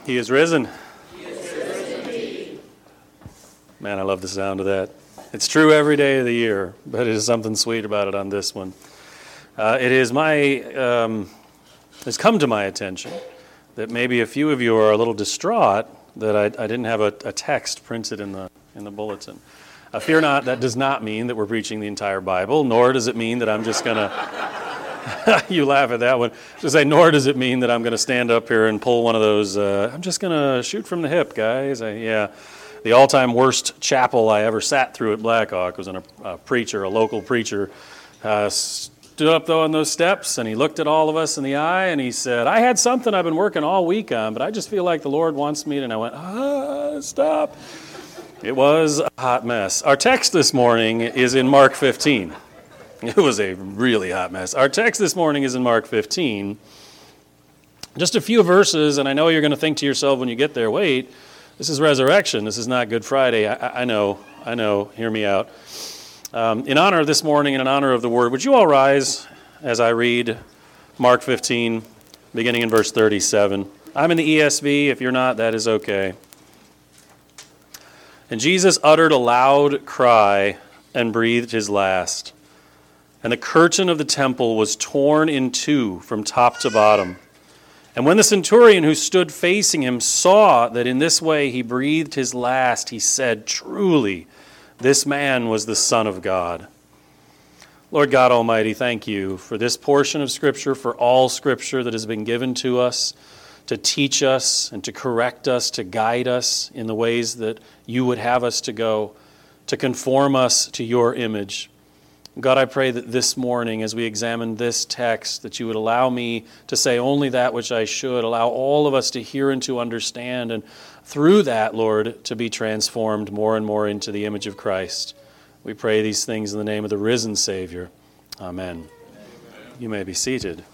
He is risen. He is risen indeed. Man, I love the sound of that. It's true every day of the year, but it is something sweet about it on this one. It's come to my attention that maybe a few of you are a little distraught that I didn't have a text printed in the bulletin. Fear not, that does not mean that we're preaching the entire Bible, nor does it mean that I'm just going to, you laugh at that one, just say, nor does it mean that I'm going to stand up here and pull one of those, I'm just going to shoot from the hip, guys. The all-time worst chapel I ever sat through at Blackhawk was when a local preacher, stood up though on those steps, and he looked at all of us in the eye, and he said, I had something I've been working all week on, but I just feel like the Lord wants me to, and I went, stop. It was a hot mess. Our text this morning is in Mark 15. It was a really hot mess. Our text this morning is in Mark 15. Just a few verses, and I know you're going to think to yourself when you get there, wait, this is resurrection. This is not Good Friday. I know. Hear me out. In honor of this morning and in honor of the Word, would you all rise as I read Mark 15, beginning in verse 37. I'm in the ESV. If you're not, that is okay. And Jesus uttered a loud cry and breathed his last. And the curtain of the temple was torn in two from top to bottom. And when the centurion who stood facing him saw that in this way he breathed his last, he said, truly, this man was the Son of God. Lord God Almighty, thank you for this portion of Scripture, for all Scripture that has been given to us to teach us and to correct us, to guide us in the ways that you would have us to go, to conform us to your image. God, I pray that this morning as we examine this text, that you would allow me to say only that which I should, allow all of us to hear and to understand, and through that, Lord, to be transformed more and more into the image of Christ. We pray these things in the name of the risen Savior. Amen. You may be seated.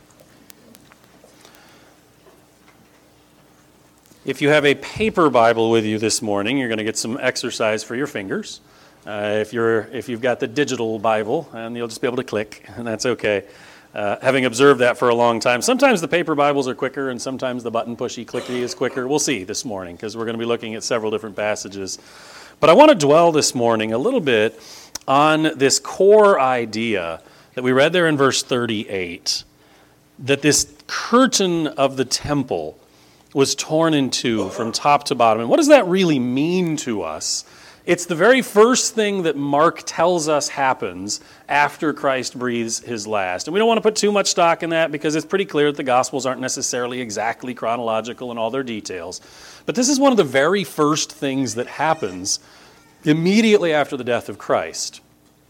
If you have a paper Bible with you this morning, you're going to get some exercise for your fingers. If you've got the digital Bible, and you'll just be able to click, and that's okay. Having observed that for a long time, sometimes the paper Bibles are quicker, and sometimes the button pushy clicky is quicker. We'll see this morning, because we're going to be looking at several different passages. But I want to dwell this morning a little bit on this core idea that we read there in verse 38, that this curtain of the temple was torn in two from top to bottom. And what does that really mean to us? It's the very first thing that Mark tells us happens after Christ breathes his last. And we don't want to put too much stock in that because it's pretty clear that the Gospels aren't necessarily exactly chronological in all their details. But this is one of the very first things that happens immediately after the death of Christ.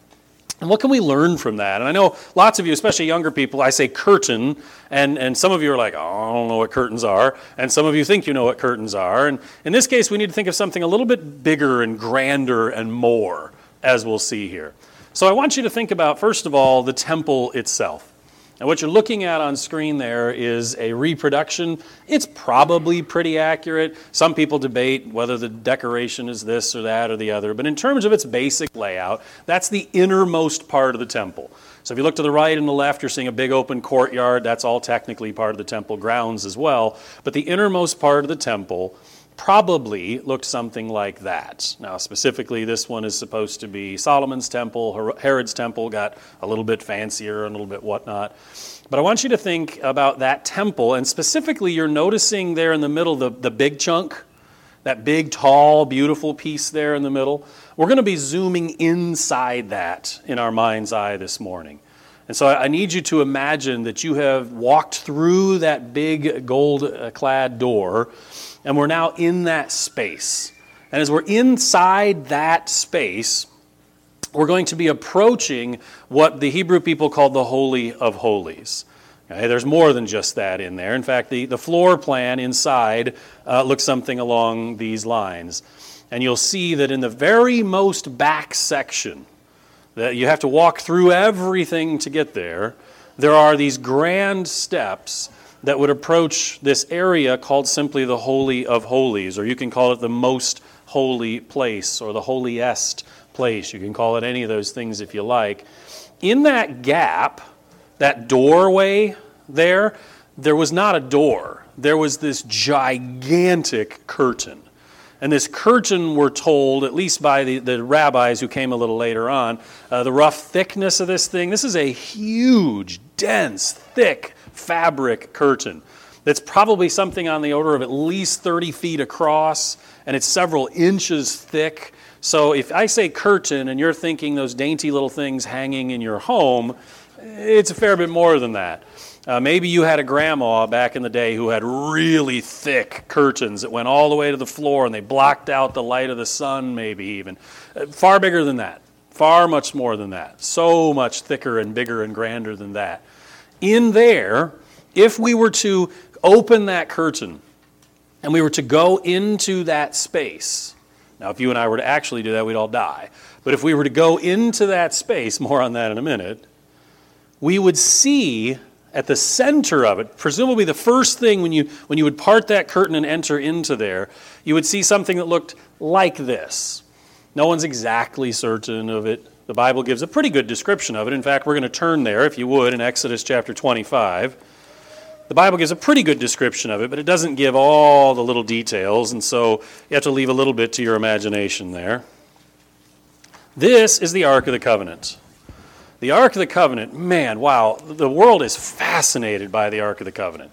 And what can we learn from that? And I know lots of you, especially younger people, I say curtain, and some of you are like, oh, I don't know what curtains are, and some of you think you know what curtains are. And in this case, we need to think of something a little bit bigger and grander and more, as we'll see here. So I want you to think about, first of all, the temple itself. And what you're looking at on screen there is a reproduction. It's probably pretty accurate. Some people debate whether the decoration is this or that or the other. But in terms of its basic layout, that's the innermost part of the temple. So if you look to the right and the left, you're seeing a big open courtyard. That's all technically part of the temple grounds as well. But the innermost part of the temple probably looked something like that. Now, specifically, this one is supposed to be Solomon's temple. Herod's temple got a little bit fancier and a little bit whatnot. But I want you to think about that temple, and specifically, you're noticing there in the middle the big chunk, that big, tall, beautiful piece there in the middle. We're going to be zooming inside that in our mind's eye this morning. And so I need you to imagine that you have walked through that big gold-clad door, and we're now in that space. And as we're inside that space, we're going to be approaching what the Hebrew people called the Holy of Holies. Okay, there's more than just that in there. In fact, the floor plan inside looks something along these lines. And you'll see that in the very most back section, that you have to walk through everything to get there, there are these grand steps that would approach this area called simply the Holy of Holies, or you can call it the most holy place, or the holiest place. You can call it any of those things if you like. In that gap, that doorway there was not a door. there was this gigantic curtain. And this curtain, we're told, at least by the rabbis who came a little later on, the rough thickness of this thing, this is a huge, dense, thick fabric curtain that's probably something on the order of at least 30 feet across, and it's several inches thick. So if I say curtain and you're thinking those dainty little things hanging in your home, it's a fair bit more than that. Maybe you had a grandma back in the day who had really thick curtains that went all the way to the floor and they blocked out the light of the sun, maybe even. Far bigger than that. Far much more than that. So much thicker and bigger and grander than that. In there, if we were to open that curtain and we were to go into that space, now if you and I were to actually do that, we'd all die. But if we were to go into that space, more on that in a minute, we would see at the center of it, presumably the first thing when you would part that curtain and enter into there, you would see something that looked like this. No one's exactly certain of it. The Bible gives a pretty good description of it. In fact, we're going to turn there, if you would, in Exodus chapter 25. The Bible gives a pretty good description of it, but it doesn't give all the little details, and so you have to leave a little bit to your imagination there. This is the Ark of the Covenant. The Ark of the Covenant, man, wow, the world is fascinated by the Ark of the Covenant.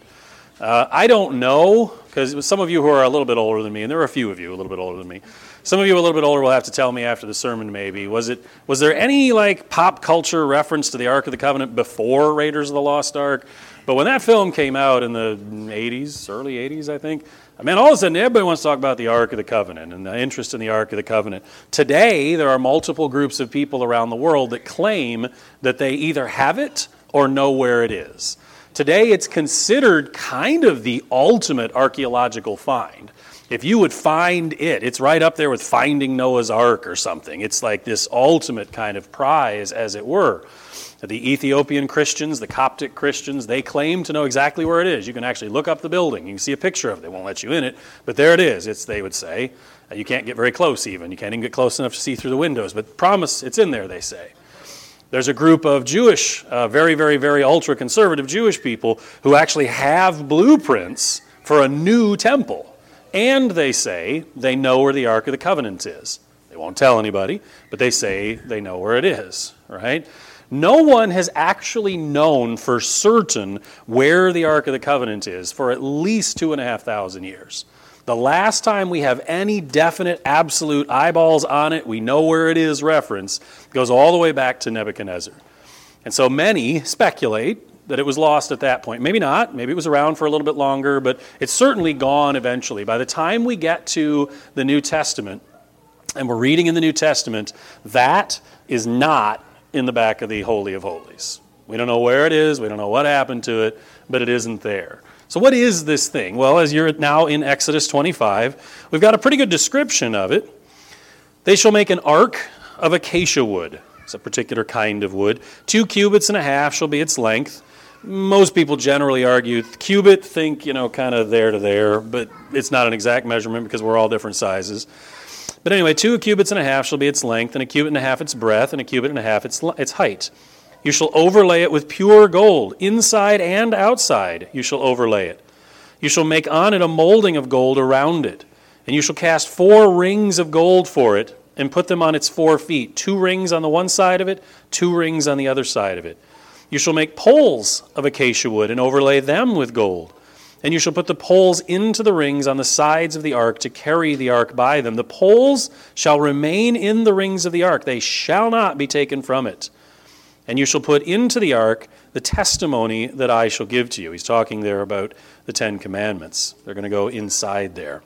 I don't know, because some of you who are a little bit older than me, and there are a few of you a little bit older than me, some of you a little bit older will have to tell me after the sermon maybe, was there any like pop culture reference to the Ark of the Covenant before Raiders of the Lost Ark? But when that film came out in the 80s, early 80s I think, man, all of a sudden everybody wants to talk about the Ark of the Covenant and the interest in the Ark of the Covenant. Today, there are multiple groups of people around the world that claim that they either have it or know where it is. Today, it's considered kind of the ultimate archaeological find. If you would find it, it's right up there with finding Noah's Ark or something. It's like this ultimate kind of prize, as it were. The Ethiopian Christians, the Coptic Christians, they claim to know exactly where it is. You can actually look up the building. You can see a picture of it. They won't let you in it, but there it is. They would say. You can't get very close even. You can't even get close enough to see through the windows, but promise it's in there, they say. There's a group of Jewish, very, very, very ultra-conservative Jewish people who actually have blueprints for a new temple. And they say they know where the Ark of the Covenant is. They won't tell anybody, but they say they know where it is, right? No one has actually known for certain where the Ark of the Covenant is for at least 2,500 years. The last time we have any definite, absolute eyeballs on it, we know where it is reference, goes all the way back to Nebuchadnezzar. And so many speculate that it was lost at that point. Maybe not. Maybe it was around for a little bit longer, but it's certainly gone eventually. By the time we get to the New Testament, and we're reading in the New Testament, that is not in the back of the Holy of Holies. We don't know where it is. We don't know what happened to it, but it isn't there. So what is this thing? Well, as you're now in Exodus 25, we've got a pretty good description of it. They shall make an ark of acacia wood. It's a particular kind of wood. 2.5 cubits shall be its length. Most people generally argue cubit, think, kind of there to there, but it's not an exact measurement because we're all different sizes. But anyway, 2.5 cubits shall be its length, and 1.5 cubits its breadth, and 1.5 cubits its height. You shall overlay it with pure gold, inside and outside you shall overlay it. You shall make on it a molding of gold around it, and you shall cast 4 rings of gold for it, and put them on its 4 feet, 2 rings on the one side of it, 2 rings on the other side of it. You shall make poles of acacia wood, and overlay them with gold. And you shall put the poles into the rings on the sides of the ark to carry the ark by them. The poles shall remain in the rings of the ark. They shall not be taken from it. And you shall put into the ark the testimony that I shall give to you. He's talking there about the 10 Commandments. They're going to go inside there.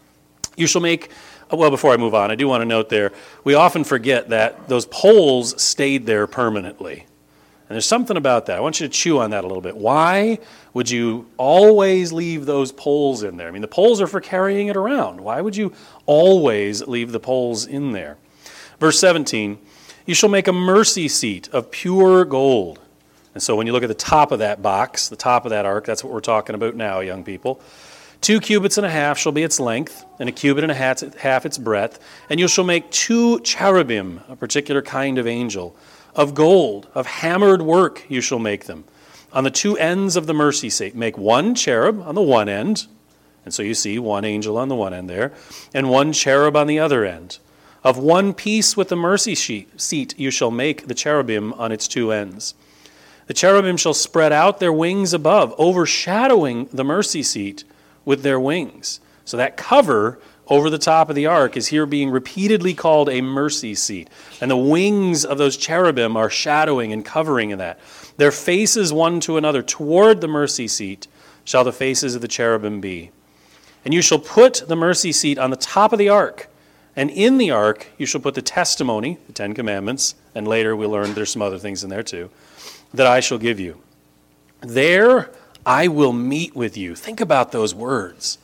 You shall make, well, before I move on, I do want to note there, we often forget that those poles stayed there permanently. And there's something about that. I want you to chew on that a little bit. Why would you always leave those poles in there? I mean, the poles are for carrying it around. Why would you always leave the poles in there? Verse 17, you shall make a mercy seat of pure gold. And so when you look at the top of that box, the top of that ark, that's what we're talking about now, young people. 2.5 cubits shall be its length, and 1.5 cubits its breadth. And you shall make 2 cherubim, a particular kind of angel, of gold, of hammered work you shall make them. On the two ends of the mercy seat, make one cherub on the one end, and so you see one angel on the one end there, and one cherub on the other end. Of one piece with the mercy seat you shall make the cherubim on its two ends. The cherubim shall spread out their wings above, overshadowing the mercy seat with their wings. So that cover over the top of the ark is here being repeatedly called a mercy seat. And the wings of those cherubim are shadowing and covering in that. Their faces one to another toward the mercy seat shall the faces of the cherubim be. And you shall put the mercy seat on the top of the ark. And in the ark you shall put the testimony, the Ten Commandments, and later we'll learn there's some other things in there too, that I shall give you. There I will meet with you. Think about those words.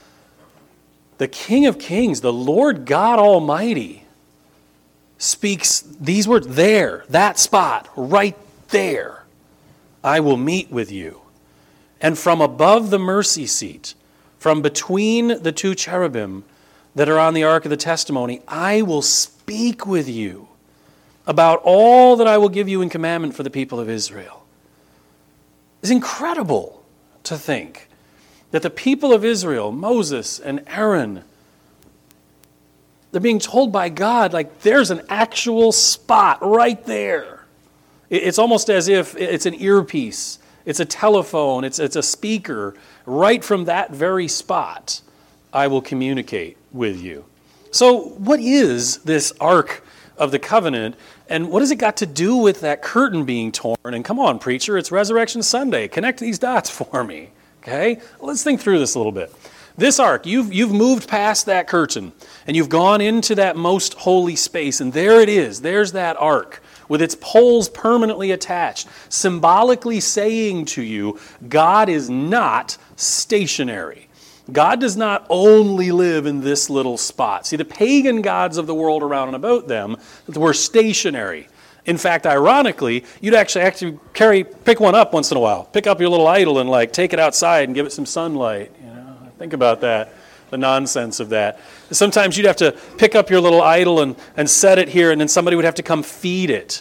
The King of Kings, the Lord God Almighty, speaks these words there, that spot, right there. I will meet with you. And from above the mercy seat, from between the two cherubim that are on the ark of the testimony, I will speak with you about all that I will give you in commandment for the people of Israel. It's incredible to think that the people of Israel, Moses and Aaron, they're being told by God, like, there's an actual spot right there. It's almost as if it's an earpiece, it's a telephone, it's a speaker. Right from that very spot, I will communicate with you. So what is this Ark of the Covenant, and what has it got to do with that curtain being torn? And come on, preacher, it's Resurrection Sunday. Connect these dots for me. Okay? Let's think through this a little bit. This ark, you've moved past that curtain, and you've gone into that most holy space, and there it is. There's that ark with its poles permanently attached, symbolically saying to you, God is not stationary. God does not only live in this little spot. See, the pagan gods of the world around and about them were stationary. In fact, ironically, you'd actually pick one up once in a while. Pick up your little idol and take it outside and give it some sunlight. Think about that, the nonsense of that. Sometimes you'd have to pick up your little idol and set it here, and then somebody would have to come feed it.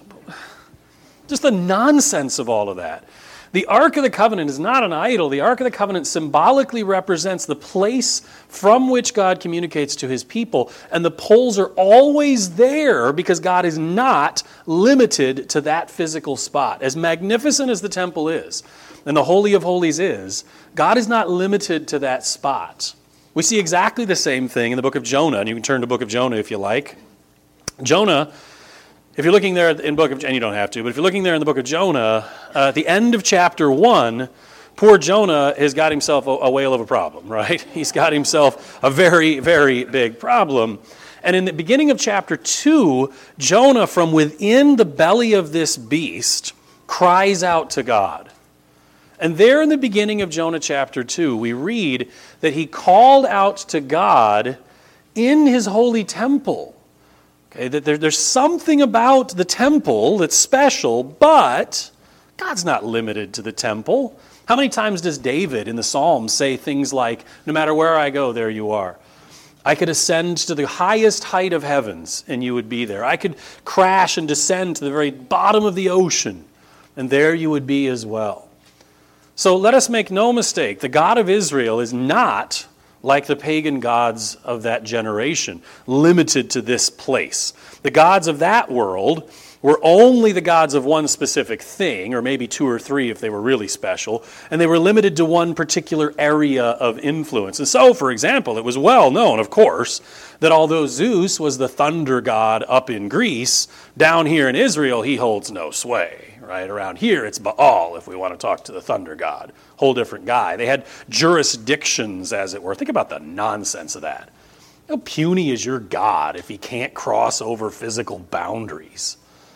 Just the nonsense of all of that. The Ark of the Covenant is not an idol. The Ark of the Covenant symbolically represents the place from which God communicates to his people. And the poles are always there because God is not limited to that physical spot. As magnificent as the temple is, and the Holy of Holies is, God is not limited to that spot. We see exactly the same thing in the book of Jonah. And you can turn to the book of Jonah if you like. Jonah, if you're looking there in book of, and you don't have to, but if you're looking there in the book of Jonah, at the end of chapter 1, poor Jonah has got himself a whale of a problem, right? He's got himself a very, very big problem. And in the beginning of chapter 2, Jonah, from within the belly of this beast, cries out to God. And there in the beginning of Jonah chapter 2, we read that he called out to God in his holy temple. Okay, that there's something about the temple that's special, but God's not limited to the temple. How many times does David in the Psalms say things like, no matter where I go, there you are? I could ascend to the highest height of heavens, and you would be there. I could crash and descend to the very bottom of the ocean, and there you would be as well. So let us make no mistake, the God of Israel is not like the pagan gods of that generation, limited to this place. The gods of that world were only the gods of one specific thing, or maybe two or three if they were really special, and they were limited to one particular area of influence. And so, for example, it was well known, of course, that although Zeus was the thunder god up in Greece, down here in Israel he holds no sway. Right around here, it's Baal, if we want to talk to the thunder god. Whole different guy. They had jurisdictions, as it were. Think about the nonsense of that. How puny is your God if he can't cross over physical boundaries?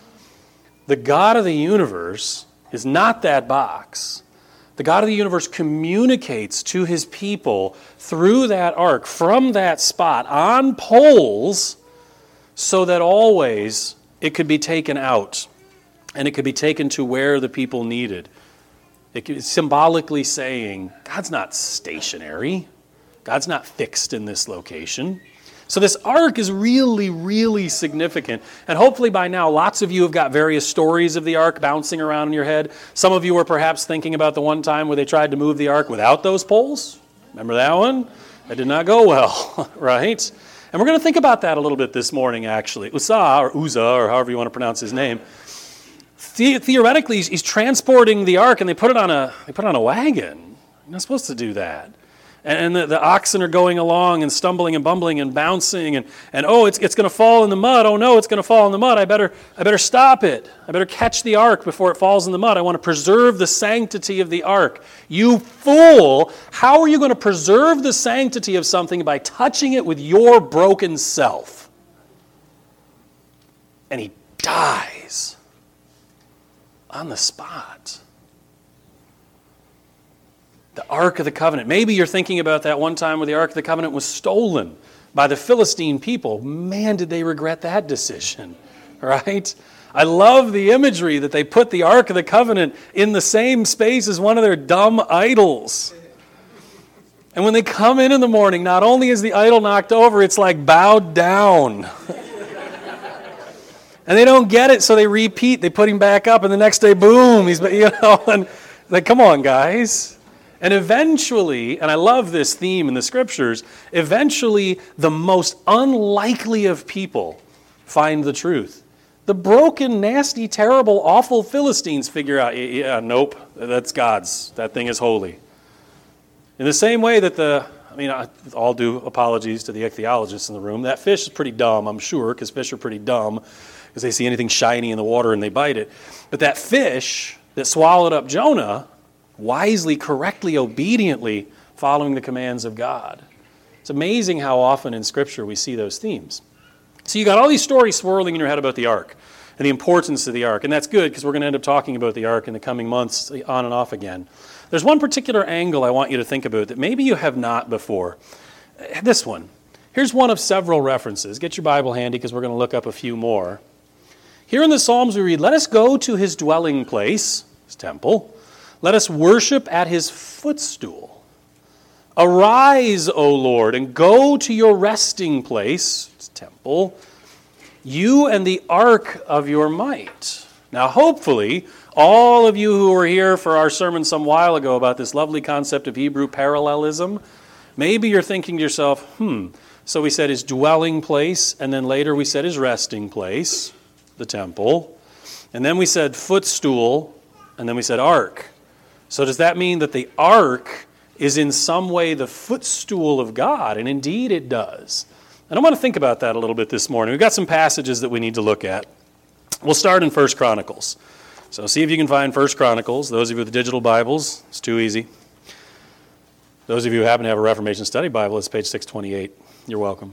The God of the universe is not that box. The God of the universe communicates to his people through that ark, from that spot, on poles, so that always it could be taken out. And it could be taken to where the people needed. It could, symbolically saying, God's not stationary. God's not fixed in this location. So this ark is really, really significant. And hopefully by now, lots of you have got various stories of the ark bouncing around in your head. Some of you are perhaps thinking about the one time where they tried to move the ark without those poles. Remember that one? That did not go well, right? And we're going to think about that a little bit this morning, actually. Uzzah, or however you want to pronounce his name, theoretically, he's transporting the ark, and they put it on a wagon. You're not supposed to do that. And the oxen are going along and stumbling and bumbling and bouncing and oh, it's going to fall in the mud. Oh no, it's going to fall in the mud. I better stop it. I better catch the ark before it falls in the mud. I want to preserve the sanctity of the ark. You fool! How are you going to preserve the sanctity of something by touching it with your broken self? And he dies on the spot. The Ark of the Covenant. Maybe you're thinking about that one time where the Ark of the Covenant was stolen by the Philistine people. Man, did they regret that decision, right? I love the imagery that they put the Ark of the Covenant in the same space as one of their dumb idols. And when they come in the morning, not only is the idol knocked over, it's like bowed down. And they don't get it, so they repeat. They put him back up, and the next day, boom, and like, come on, guys. And eventually, and I love this theme in the scriptures, eventually the most unlikely of people find the truth. The broken, nasty, terrible, awful Philistines figure out, yeah, nope, that's God's. That thing is holy. In the same way that all due apologies to the ichthyologists in the room, that fish is pretty dumb, I'm sure, because fish are pretty dumb, because they see anything shiny in the water and they bite it. But that fish that swallowed up Jonah, wisely, correctly, obediently following the commands of God. It's amazing how often in Scripture we see those themes. So you got all these stories swirling in your head about the ark and the importance of the ark, and that's good because we're going to end up talking about the ark in the coming months on and off again. There's one particular angle I want you to think about that maybe you have not before. This one. Here's one of several references. Get your Bible handy because we're going to look up a few more. Here in the Psalms we read, "Let us go to his dwelling place," his temple. "Let us worship at his footstool. Arise, O Lord, and go to your resting place," it's temple, "you and the ark of your might." Now, hopefully, all of you who were here for our sermon some while ago about this lovely concept of Hebrew parallelism, maybe you're thinking to yourself, so we said his dwelling place, and then later we said his resting place, the temple, and then we said footstool, and then we said ark. So does that mean that the ark is in some way the footstool of God? And indeed it does. And I want to think about that a little bit this morning. We've got some passages that we need to look at. We'll start in 1 Chronicles. So see if you can find 1 Chronicles. Those of you with digital Bibles, it's too easy. Those of you who happen to have a Reformation Study Bible, it's page 628. You're welcome.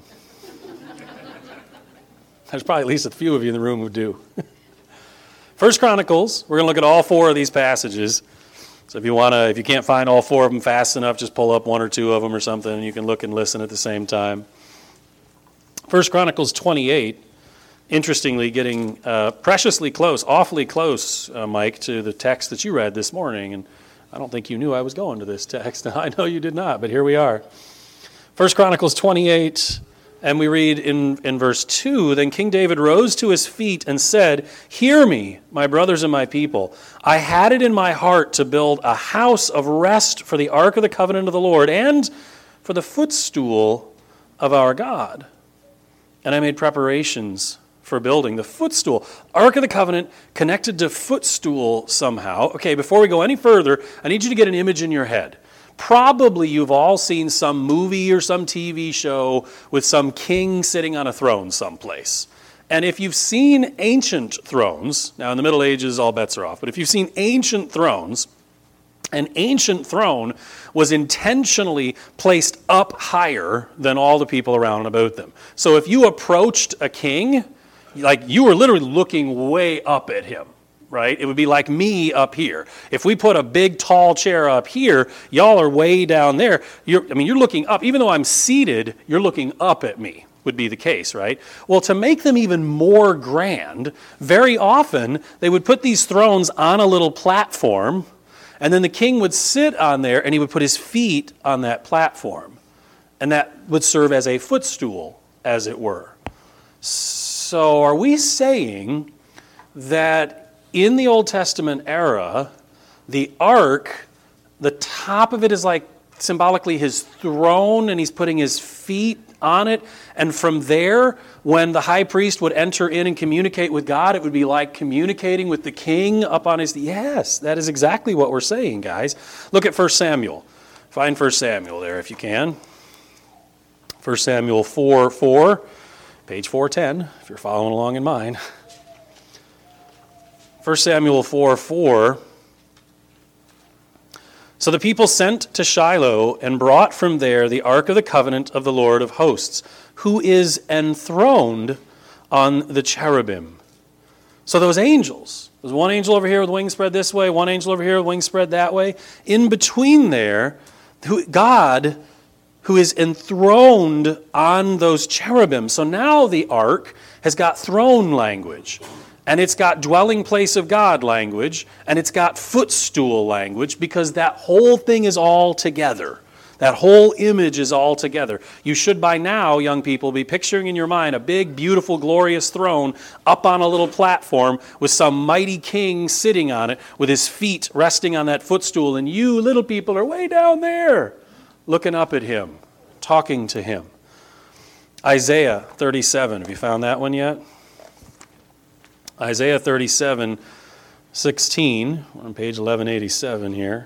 There's probably at least a few of you in the room who do. 1 Chronicles, we're going to look at all four of these passages. So if you can't find all four of them fast enough, just pull up one or two of them or something, and you can look and listen at the same time. 1 Chronicles 28, interestingly, getting preciously close, awfully close, Mike, to the text that you read this morning. And I don't think you knew I was going to this text. I know you did not, but here we are. 1 Chronicles 28, and we read in verse 2, "Then King David rose to his feet and said, 'Hear me, my brothers and my people. I had it in my heart to build a house of rest for the ark of the covenant of the Lord and for the footstool of our God. And I made preparations for building the footstool.'" Ark of the Covenant connected to footstool somehow. Okay, before we go any further, I need you to get an image in your head. Probably you've all seen some movie or some TV show with some king sitting on a throne someplace. And if you've seen ancient thrones, now in the Middle Ages all bets are off, but if you've seen ancient thrones, an ancient throne was intentionally placed up higher than all the people around and about them. So if you approached a king, like you were literally looking way up at him. Right? It would be like me up here. If we put a big, tall chair up here, y'all are way down there. You're looking up. Even though I'm seated, you're looking up at me, would be the case, right? Well, to make them even more grand, very often they would put these thrones on a little platform, and then the king would sit on there, and he would put his feet on that platform. And that would serve as a footstool as it were. So are we saying that in the Old Testament era, the ark, the top of it is like symbolically his throne, and he's putting his feet on it, and from there, when the high priest would enter in and communicate with God, it would be like communicating with the king up on his... Yes, that is exactly what we're saying, guys. Look at 1 Samuel. Find 1 Samuel there if you can. 1 Samuel 4:4, page 410, if you're following along in mine. 1 Samuel 4:4. So the people sent to Shiloh and brought from there the ark of the covenant of the Lord of hosts, who is enthroned on the cherubim. So those angels, there's one angel over here with wings spread this way, one angel over here with wings spread that way. In between there, God, who is enthroned on those cherubim. So now the ark has got throne language. And it's got dwelling place of God language, and it's got footstool language, because that whole thing is all together. That whole image is all together. You should by now, young people, be picturing in your mind a big, beautiful, glorious throne up on a little platform with some mighty king sitting on it with his feet resting on that footstool, and you little people are way down there looking up at him, talking to him. Isaiah 37, have you found that one yet? Isaiah 37:16, on page 1187 here.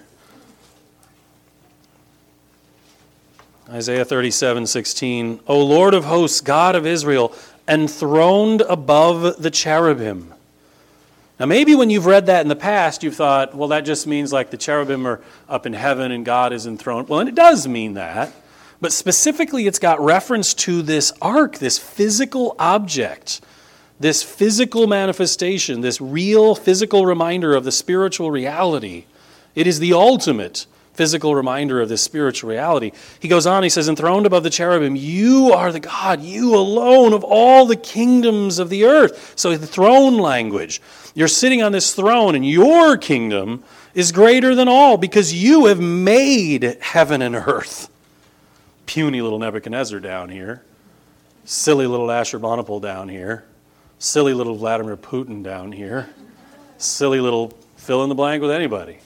Isaiah 37:16, O Lord of hosts, God of Israel, enthroned above the cherubim. Now maybe when you've read that in the past, you've thought, well, that just means like the cherubim are up in heaven and God is enthroned. Well, and it does mean that. But specifically, it's got reference to this ark, this physical object, this physical manifestation, this real physical reminder of the spiritual reality. It is the ultimate physical reminder of this spiritual reality. He goes on, he says, enthroned above the cherubim, you are the God, you alone of all the kingdoms of the earth. So the throne language. You're sitting on this throne, and your kingdom is greater than all, because you have made heaven and earth. Puny little Nebuchadnezzar down here. Silly little Ashurbanipal down here. Silly little Vladimir Putin down here. Silly little fill in the blank with anybody.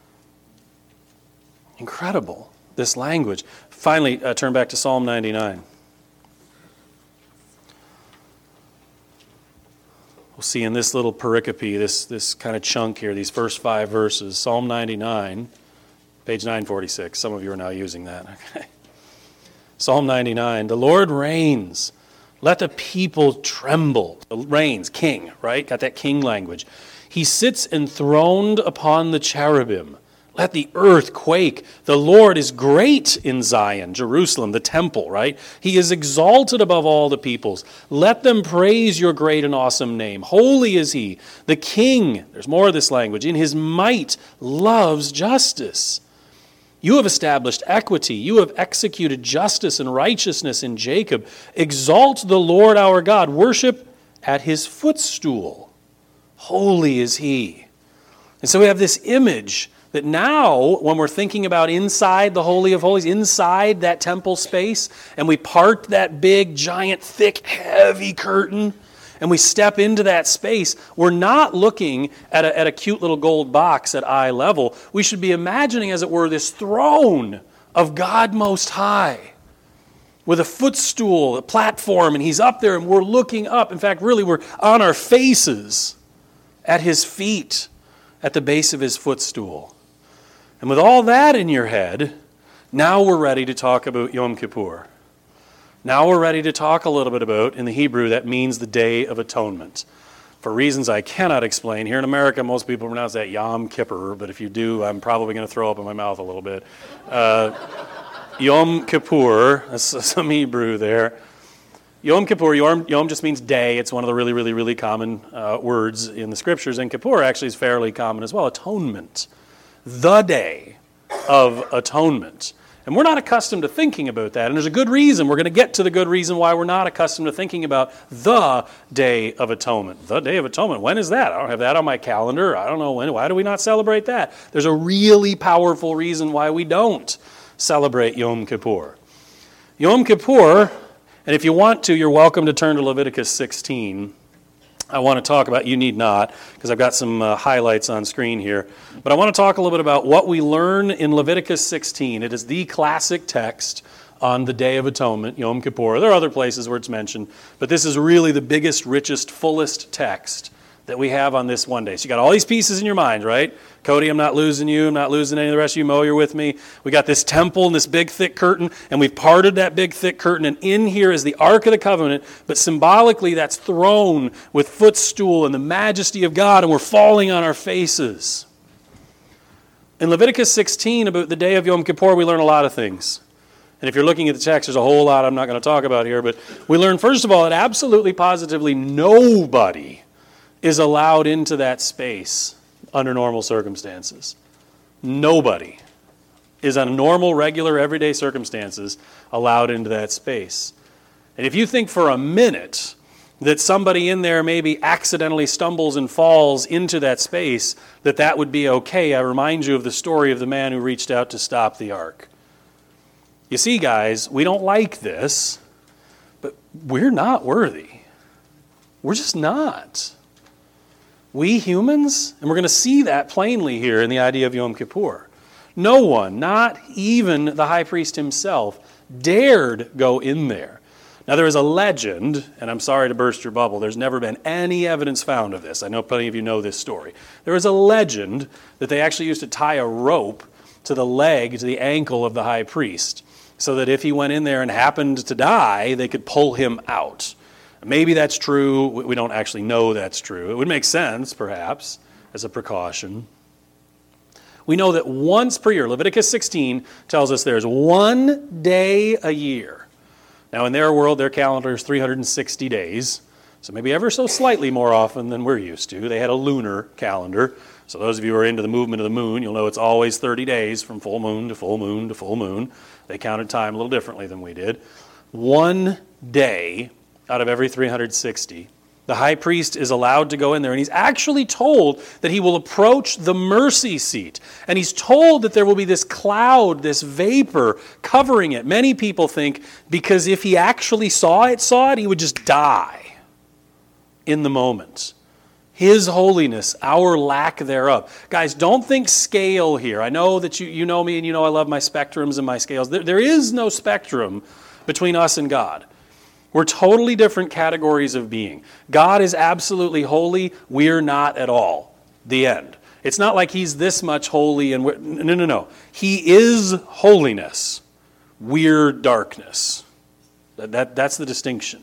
Incredible, this language. Finally, turn back to Psalm 99. We'll see in this little pericope, this kind of chunk here, these first 5 verses. Psalm 99, page 946. Some of you are now using that. Okay. Psalm 99, the Lord reigns. Let the people tremble. Reigns, king, right? Got that king language. He sits enthroned upon the cherubim. Let the earth quake. The Lord is great in Zion, Jerusalem, the temple, right? He is exalted above all the peoples. Let them praise your great and awesome name. Holy is he. The king, there's more of this language, in his might loves justice. You have established equity. You have executed justice and righteousness in Jacob. Exalt the Lord our God. Worship at his footstool. Holy is he. And so we have this image that now, when we're thinking about inside the Holy of Holies, inside that temple space, and we part that big, giant, thick, heavy curtain, and we step into that space, we're not looking at a cute little gold box at eye level. We should be imagining, as it were, this throne of God Most High with a footstool, a platform, and he's up there and we're looking up. In fact, really, we're on our faces at his feet at the base of his footstool. And with all that in your head, now we're ready to talk about Yom Kippur. Now we're ready to talk a little bit about, in the Hebrew, that means the Day of Atonement. For reasons I cannot explain. Here in America, most people pronounce that Yom Kippur, but if you do, I'm probably going to throw up in my mouth a little bit. Yom Kippur, that's some Hebrew there. Yom Kippur, Yom just means day. It's one of the really, really, really common words in the Scriptures, and Kippur actually is fairly common as well. Atonement. The Day of Atonement. And we're not accustomed to thinking about that. And there's a good reason. We're going to get to the good reason why we're not accustomed to thinking about the Day of Atonement. The Day of Atonement. When is that? I don't have that on my calendar. I don't know when. Why do we not celebrate that? There's a really powerful reason why we don't celebrate Yom Kippur. Yom Kippur, And if you want to, you're welcome to turn to Leviticus 16. I want to talk about, you need not, because I've got some highlights on screen here. But I want to talk a little bit about what we learn in Leviticus 16. It is the classic text on the Day of Atonement, Yom Kippur. There are other places where it's mentioned, but this is really the biggest, richest, fullest text that we have on this one day. So you got all these pieces in your mind, right? Cody, I'm not losing you. I'm not losing any of the rest of you. Mo, you're with me. We got this temple and this big, thick curtain, and we've parted that big, thick curtain, and in here is the Ark of the Covenant, but symbolically that's throne with footstool and the majesty of God, and we're falling on our faces. In Leviticus 16, about the day of Yom Kippur, we learn a lot of things. And if you're looking at the text, there's a whole lot I'm not going to talk about here, but we learn, first of all, that absolutely, positively nobody is allowed into that space under normal circumstances. Nobody is under normal, regular, everyday circumstances allowed into that space. And if you think for a minute that somebody in there maybe accidentally stumbles and falls into that space, that would be okay, I remind you of the story of the man who reached out to stop the ark. You see, guys, we don't like this, but we're not worthy. We're just not. We humans, and we're going to see that plainly here in the idea of Yom Kippur. No one, not even the high priest himself, dared go in there. Now there is a legend, and I'm sorry to burst your bubble, there's never been any evidence found of this. I know plenty of you know this story. There is a legend that they actually used to tie a rope to the leg, to the ankle of the high priest, so that if he went in there and happened to die, they could pull him out. Maybe that's true. We don't actually know that's true. It would make sense, perhaps, as a precaution. We know that once per year, Leviticus 16 tells us there's one day a year. Now, in their world, their calendar is 360 days, so maybe ever so slightly more often than we're used to. They had a lunar calendar. So those of you who are into the movement of the moon, you'll know it's always 30 days from full moon to full moon to full moon. They counted time a little differently than we did. One day out of every 360, the high priest is allowed to go in there, and he's actually told that he will approach the mercy seat. And he's told that there will be this cloud, this vapor covering it. Many people think because if he actually saw it, he would just die in the moment. His holiness, our lack thereof. Guys, don't think scale here. I know that you know me and you know I love my spectrums and my scales. There is no spectrum between us and God. We're totally different categories of being. God is absolutely holy. We're not at all. The end. It's not like he's this much holy and no. He is holiness. We're darkness. That's the distinction.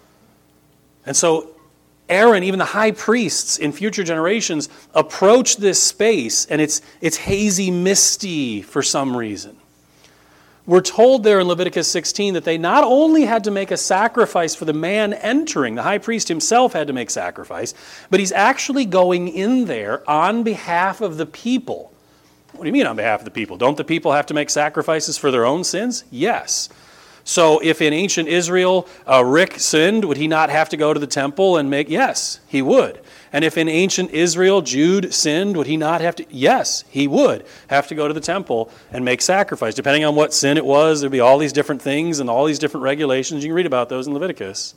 And so Aaron, even the high priests in future generations, approach this space, and it's hazy, misty for some reason. We're told there in Leviticus 16 that they not only had to make a sacrifice for the man entering, the high priest himself had to make sacrifice, but he's actually going in there on behalf of the people. What do you mean on behalf of the people? Don't the people have to make sacrifices for their own sins? Yes. So if in ancient Israel Rick sinned, would he not have to go to the temple and make? Yes, he would. And if in ancient Israel Jude sinned, would he not have to? Yes, he would have to go to the temple and make sacrifice. Depending on what sin it was, there'd be all these different things and all these different regulations. You can read about those in Leviticus.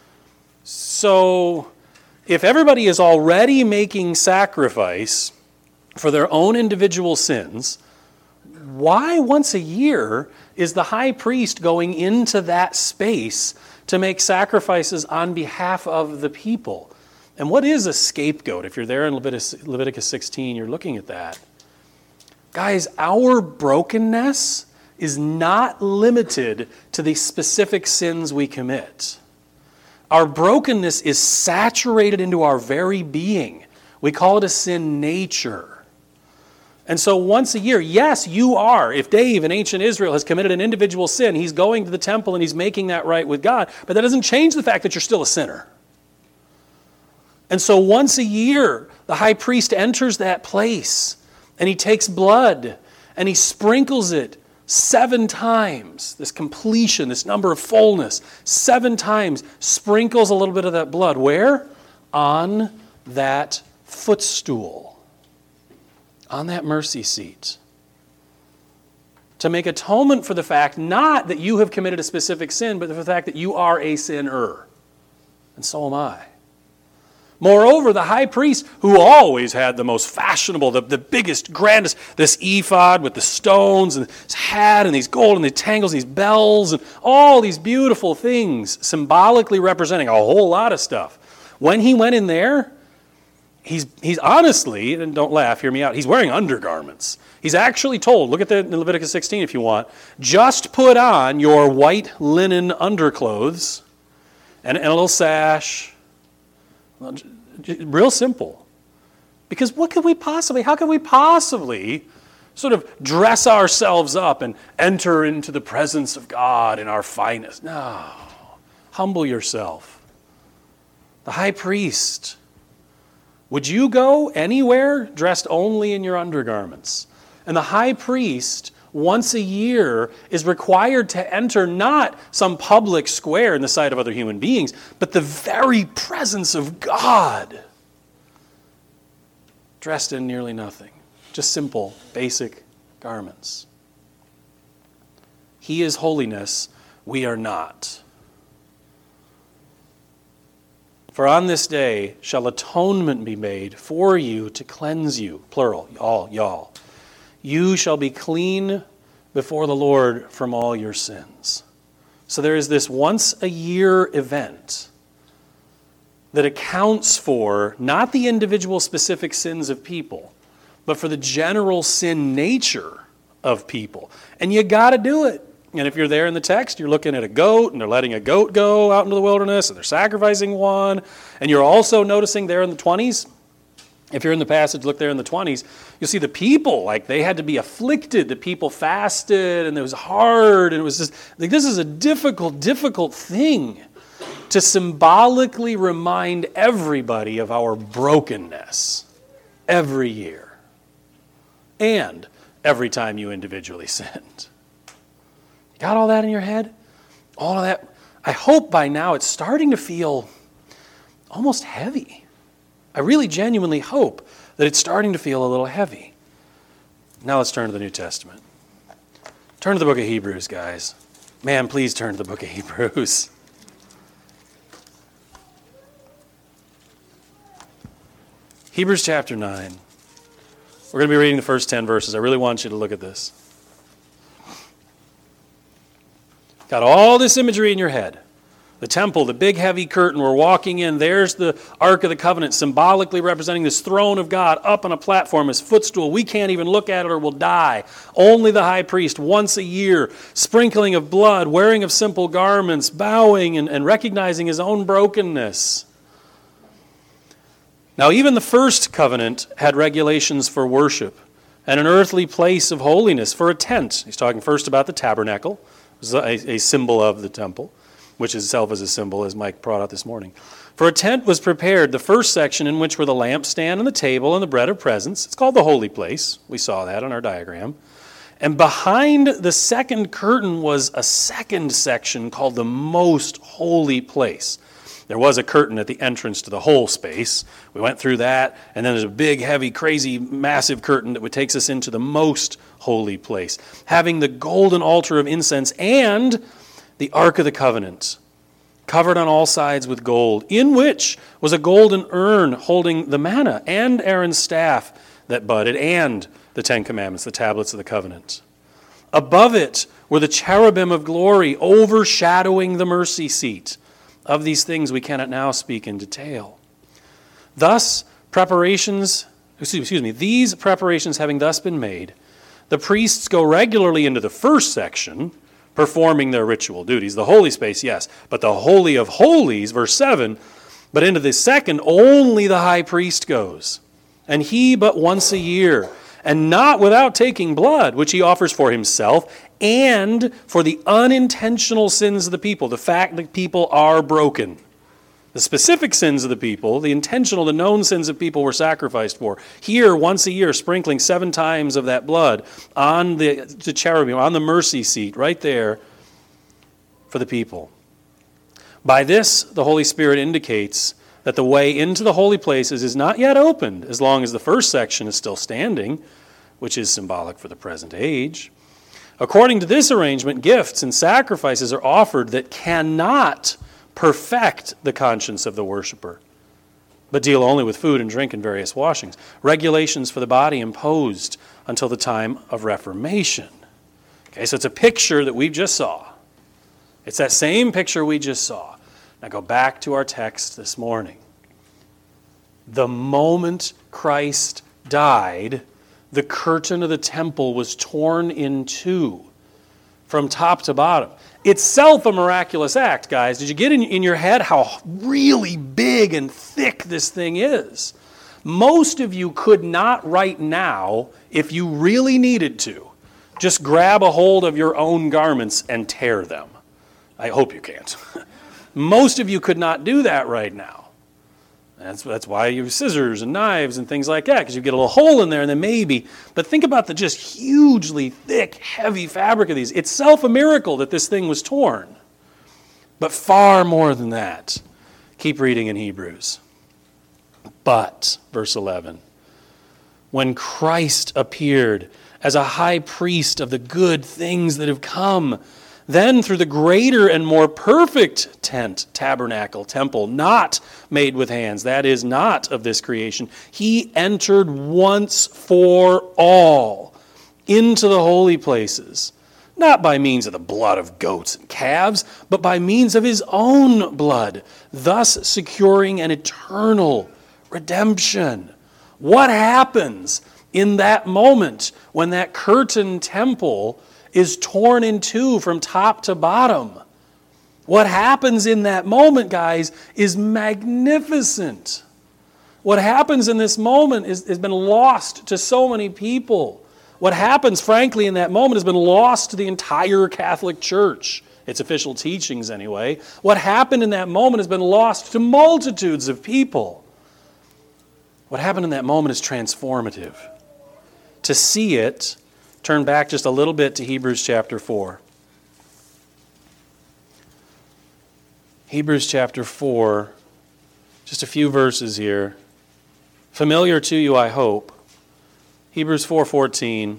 So if everybody is already making sacrifice for their own individual sins, why once a year is the high priest going into that space to make sacrifices on behalf of the people? And what is a scapegoat? If you're there in Leviticus 16, you're looking at that. Guys, our brokenness is not limited to the specific sins we commit. Our brokenness is saturated into our very being. We call it a sin nature. And so once a year, yes, you are. If Dave in ancient Israel has committed an individual sin, he's going to the temple and he's making that right with God. But that doesn't change the fact that you're still a sinner. And so once a year, the high priest enters that place and he takes blood and he sprinkles it 7 times. This completion, this number of fullness, 7 times sprinkles a little bit of that blood. Where? On that footstool. On that mercy seat. to make atonement for the fact not that you have committed a specific sin, but for the fact that you are a sinner. And so am I. Moreover, the high priest, who always had the most fashionable, the biggest, grandest, this ephod with the stones and his hat and these gold and the tangles, these bells and all these beautiful things symbolically representing a whole lot of stuff. When he went in there, he's honestly, and don't laugh, hear me out, he's wearing undergarments. He's actually told, look at in Leviticus 16 if you want, just put on your white linen underclothes and a little sash. Real simple. Because how could we possibly sort of dress ourselves up and enter into the presence of God in our finest? No. Humble yourself. The high priest. Would you go anywhere dressed only in your undergarments? And the high priest, once a year, is required to enter not some public square in the sight of other human beings, but the very presence of God, dressed in nearly nothing. Just simple, basic garments. He is holiness, we are not. For on this day shall atonement be made for you to cleanse you, plural, y'all. You shall be clean before the Lord from all your sins. So there is this once a year event that accounts for not the individual specific sins of people, but for the general sin nature of people. And you got to do it. And if you're there in the text, you're looking at a goat, and they're letting a goat go out into the wilderness, and they're sacrificing one. And you're also noticing there in the 20s, if you're in the passage, look there in the 20s, you'll see the people, like they had to be afflicted. The people fasted, and it was hard, and it was just, like, this is a difficult thing to symbolically remind everybody of our brokenness every year and every time you individually sinned. Got all that in your head? All of that? I hope by now it's starting to feel almost heavy. I really genuinely hope that it's starting to feel a little heavy. Now let's turn to the New Testament. Turn to the book of Hebrews, guys. Man, please turn to the book of Hebrews. Hebrews chapter 9. We're going to be reading the first 10 verses. I really want you to look at this. Got all this imagery in your head. The temple, the big heavy curtain, we're walking in. There's the Ark of the Covenant, symbolically representing this throne of God up on a platform, his footstool. We can't even look at it or we'll die. Only the high priest, once a year, sprinkling of blood, wearing of simple garments, bowing and recognizing his own brokenness. Now, even the first covenant had regulations for worship and an earthly place of holiness for a tent. He's talking first about the tabernacle, a symbol of the temple, which itself is a symbol, as Mike brought out this morning. For a tent was prepared, the first section in which were the lampstand and the table and the bread of presence. It's called the holy place. We saw that on our diagram. And behind the second curtain was a second section called the most holy place. There was a curtain at the entrance to the whole space. We went through that, and then there's a big, heavy, crazy, massive curtain that takes us into the most holy place, having the golden altar of incense and the Ark of the Covenant, covered on all sides with gold, in which was a golden urn holding the manna and Aaron's staff that budded and the Ten Commandments, the tablets of the covenant. Above it were the cherubim of glory overshadowing the mercy seat. Of these things we cannot now speak in detail. These preparations having thus been made, the priests go regularly into the first section, performing their ritual duties. The holy space, yes, but the Holy of Holies, verse 7, but into the second, only the high priest goes, and he but once a year, and not without taking blood, which he offers for himself and for the unintentional sins of the people, the fact that people are broken. The specific sins of the people, the intentional, the known sins of people were sacrificed for. Here, once a year, sprinkling 7 times of that blood on the cherubim, on the mercy seat, right there for the people. By this, the Holy Spirit indicates that the way into the holy places is not yet opened as long as the first section is still standing, which is symbolic for the present age. According to this arrangement, gifts and sacrifices are offered that cannot perfect the conscience of the worshiper, but deal only with food and drink and various washings. Regulations for the body imposed until the time of Reformation. Okay, so it's a picture that we just saw. It's that same picture we just saw. Now go back to our text this morning. The moment Christ died, the curtain of the temple was torn in two from top to bottom. Itself a miraculous act, guys. Did you get in your head how really big and thick this thing is? Most of you could not right now, if you really needed to, just grab a hold of your own garments and tear them. I hope you can't. Most of you could not do that right now. That's why you have scissors and knives and things like that, because you get a little hole in there and then maybe. But think about the just hugely thick, heavy fabric of these. It's itself a miracle that this thing was torn. But far more than that. Keep reading in Hebrews. But, verse 11, when Christ appeared as a high priest of the good things that have come, then through the greater and more perfect tent, tabernacle, temple, not made with hands, that is, not of this creation, he entered once for all into the holy places, not by means of the blood of goats and calves, but by means of his own blood, thus securing an eternal redemption. What happens in that moment when that curtain temple is torn in two from top to bottom? What happens in that moment, guys, is magnificent. What happens in this moment has been lost to so many people. What happens, frankly, in that moment has been lost to the entire Catholic Church, its official teachings anyway. What happened in that moment has been lost to multitudes of people. What happened in that moment is transformative. To see it, turn back just a little bit to Hebrews chapter 4. Hebrews chapter 4, just a few verses here. Familiar to you, I hope. Hebrews 4:14.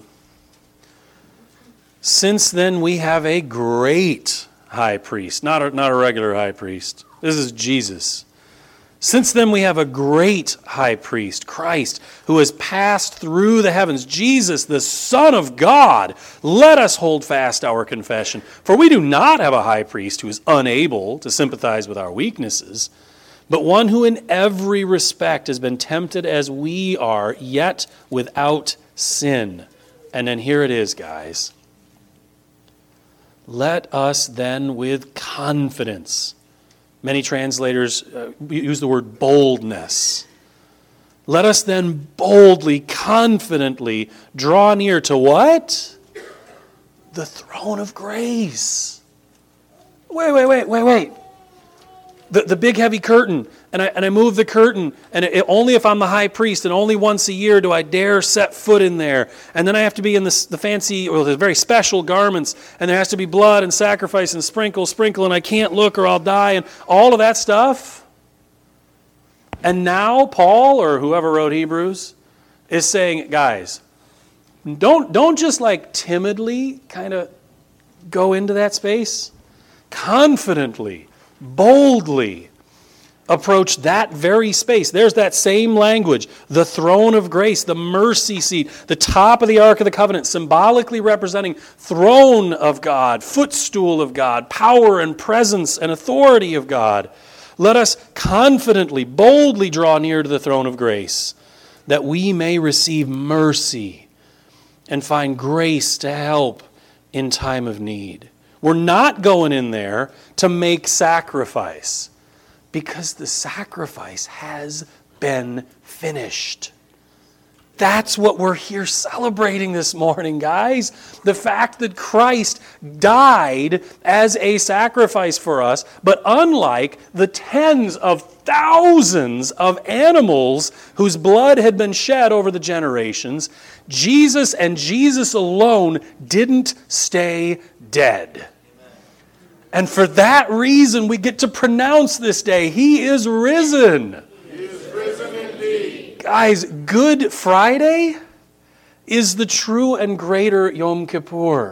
Since then we have a great high priest, not a regular high priest. This is Jesus. Since then we have a great high priest, Christ, who has passed through the heavens, Jesus, the Son of God. Let us hold fast our confession. For we do not have a high priest who is unable to sympathize with our weaknesses, but one who in every respect has been tempted as we are, yet without sin. And then here it is, guys. Let us then with confidence. Many translators use the word boldness. Let us then boldly, confidently draw near to what? The throne of grace. Wait. The big heavy curtain. And I move the curtain, and only if I'm the high priest, and only once a year do I dare set foot in there. And then I have to be in the fancy, or the very special garments, and there has to be blood and sacrifice and sprinkle, and I can't look or I'll die, and all of that stuff. And now Paul, or whoever wrote Hebrews, is saying, guys, don't just like timidly kind of go into that space. Confidently, boldly, approach that very space. There's that same language. The throne of grace, the mercy seat, the top of the Ark of the Covenant, symbolically representing throne of God, footstool of God, power and presence and authority of God. Let us confidently, boldly draw near to the throne of grace, that we may receive mercy and find grace to help in time of need. We're not going in there to make sacrifice, because the sacrifice has been finished. That's what we're here celebrating this morning, guys. The fact that Christ died as a sacrifice for us, but unlike the tens of thousands of animals whose blood had been shed over the generations, Jesus and Jesus alone didn't stay dead. And for that reason, we get to pronounce this day, He is risen. He is risen indeed. Guys, Good Friday is the true and greater Yom Kippur.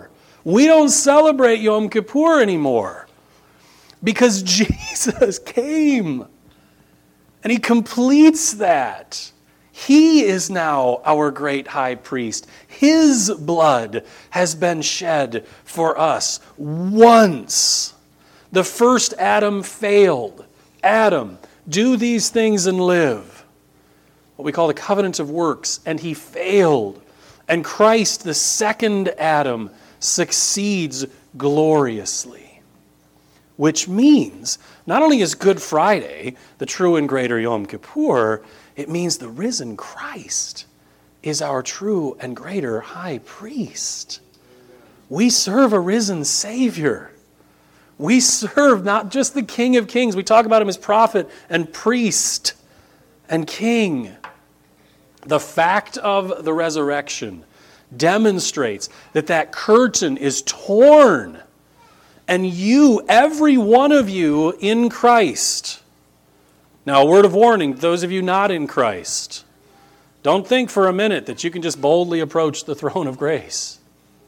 We don't celebrate Yom Kippur anymore because Jesus came and he completes that. He is now our great high priest. His blood has been shed for us once. The first Adam failed. Adam, do these things and live. What we call the covenant of works. And he failed. And Christ, the second Adam, succeeds gloriously. Which means, not only is Good Friday the true and greater Yom Kippur, it means the risen Christ is our true and greater high priest. We serve a risen Savior. We serve not just the King of Kings. We talk about him as prophet and priest and king. The fact of the resurrection demonstrates that that curtain is torn. And you, every one of you in Christ. Now, a word of warning to those of you not in Christ. Don't think for a minute that you can just boldly approach the throne of grace.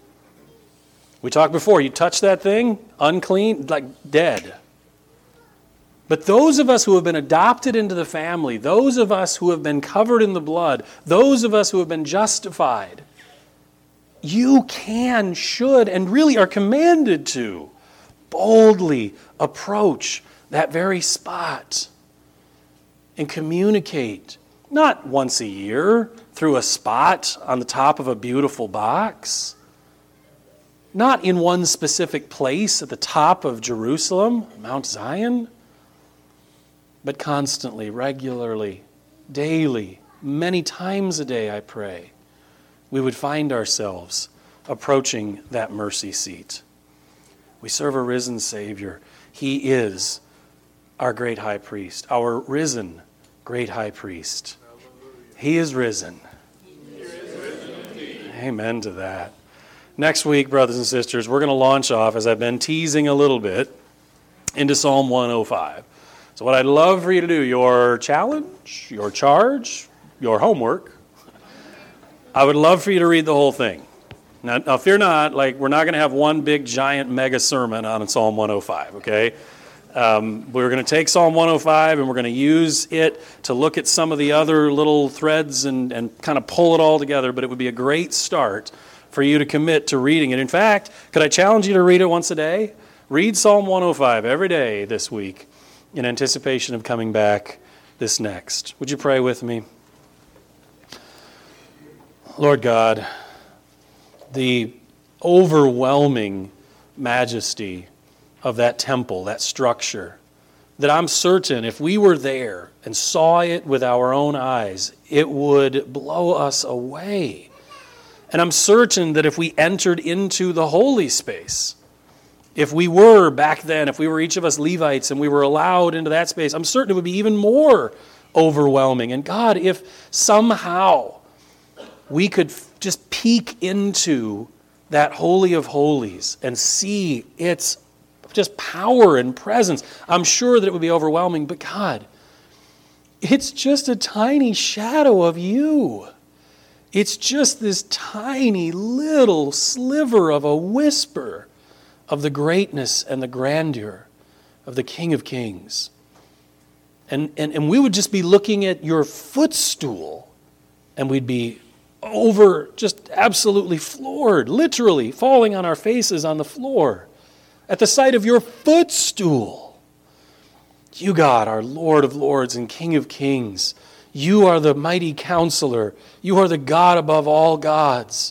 We talked before, you touch that thing, unclean, like dead. But those of us who have been adopted into the family, those of us who have been covered in the blood, those of us who have been justified, you can, should, and really are commanded to boldly approach that very spot and communicate, not once a year through a spot on the top of a beautiful box, not in one specific place at the top of Jerusalem, Mount Zion, but constantly, regularly, daily, many times a day, I pray, we would find ourselves approaching that mercy seat. We serve a risen Savior. He is our great high priest, our risen great high priest. He is risen. He is risen indeed. Amen to that. Next week, brothers and sisters, we're going to launch off, as I've been teasing a little bit, into Psalm 105. So what I'd love for you to do, your challenge, your charge, your homework, I would love for you to read the whole thing. Now fear not, we're not going to have one big, giant, mega sermon on Psalm 105, okay? We're going to take Psalm 105 and we're going to use it to look at some of the other little threads and kind of pull it all together, but it would be a great start for you to commit to reading it. In fact, could I challenge you to read it once a day? Read Psalm 105 every day this week in anticipation of coming back this next. Would you pray with me? Lord God, the overwhelming majesty of that temple, that structure, that I'm certain if we were there and saw it with our own eyes, it would blow us away. And I'm certain that if we entered into the holy space, if we were back then, if we were each of us Levites and we were allowed into that space, I'm certain it would be even more overwhelming. And God, if somehow we could just peek into that Holy of Holies and see its just power and presence, I'm sure that it would be overwhelming. But God, it's just a tiny shadow of you. It's just this tiny little sliver of a whisper of the greatness and the grandeur of the King of Kings. And we would just be looking at your footstool and we'd be just absolutely floored, literally falling on our faces on the floor at the sight of your footstool. You, God, are Lord of lords and King of kings. You are the mighty counselor. You are the God above all gods.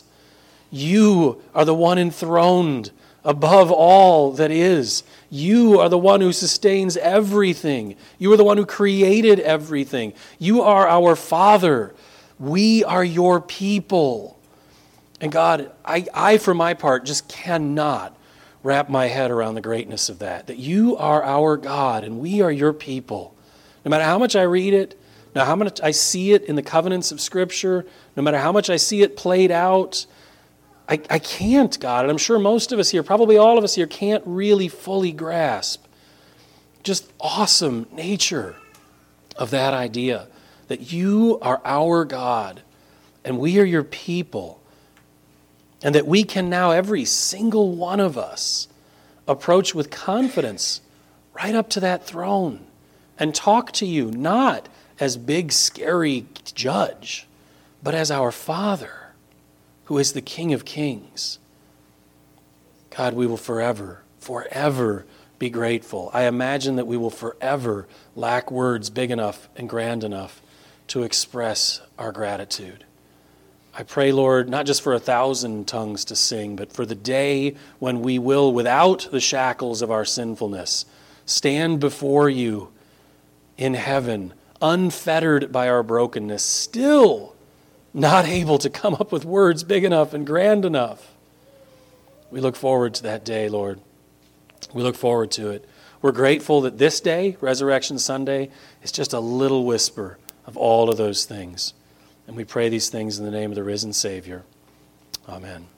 You are the one enthroned above all that is. You are the one who sustains everything. You are the one who created everything. You are our Father. We are your people. And God, I for my part just cannot wrap my head around the greatness of that you are our God and we are your people. No matter how much I read it, no matter how much I see it in the covenants of Scripture, no matter how much I see it played out, I can't, God, and I'm sure most of us here, probably all of us here, can't really fully grasp just awesome nature of that idea, that you are our God and we are your people. And that we can now, every single one of us, approach with confidence right up to that throne and talk to you, not as big, scary judge, but as our Father, who is the King of Kings. God, we will forever be grateful. I imagine that we will forever lack words big enough and grand enough to express our gratitude. I pray, Lord, not just for 1,000 tongues to sing, but for the day when we will, without the shackles of our sinfulness, stand before you in heaven, unfettered by our brokenness, still not able to come up with words big enough and grand enough. We look forward to that day, Lord. We look forward to it. We're grateful that this day, Resurrection Sunday, is just a little whisper of all of those things. And we pray these things in the name of the risen Savior. Amen.